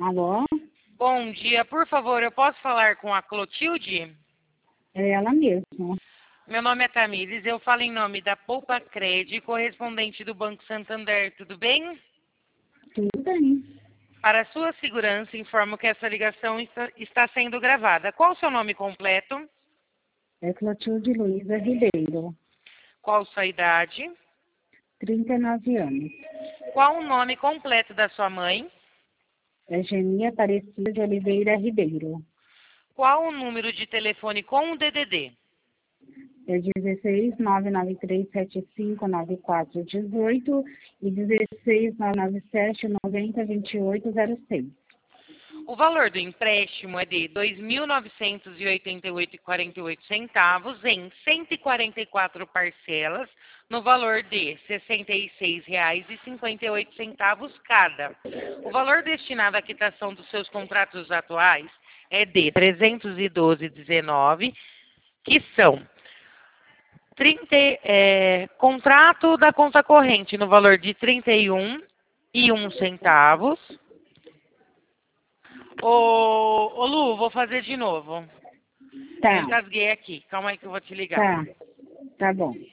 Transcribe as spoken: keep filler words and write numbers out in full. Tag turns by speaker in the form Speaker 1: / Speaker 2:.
Speaker 1: Alô?
Speaker 2: Bom dia, por favor, eu posso falar com a Clotilde?
Speaker 1: É ela mesma.
Speaker 2: Meu nome é Tamires, eu falo em nome da Poupa Cred, correspondente do Banco Santander, tudo bem?
Speaker 1: Tudo bem.
Speaker 2: Para sua segurança, informo que essa ligação está, está sendo gravada. Qual o seu nome completo?
Speaker 1: É Clotilde Luiza Ribeiro,
Speaker 2: Qual sua idade?
Speaker 1: trinta e nove anos.
Speaker 2: Qual o nome completo da sua mãe?
Speaker 1: Eugenia Aparecida de Oliveira Ribeiro.
Speaker 2: Qual o número de telefone com o D D D?
Speaker 1: É dezesseis, nove nove três, sete cinco, nove quatro um oito e dezesseis, nove nove sete, noventa, vinte e oito, zero seis.
Speaker 2: O valor do empréstimo é de dois mil novecentos e oitenta e oito reais e quarenta e oito centavos em cento e quarenta e quatro parcelas, no valor de sessenta e seis reais e cinquenta e oito centavos cada. O valor destinado à quitação dos seus contratos atuais é de trezentos e doze reais e dezenove centavos, que são trinta, é, contrato da conta corrente no valor de trinta e um reais e um centavos. Ô, ô Lu, vou fazer de novo. Eu
Speaker 1: Tá,
Speaker 2: engasguei aqui. Calma aí que eu vou te ligar.
Speaker 1: tá, tá bom.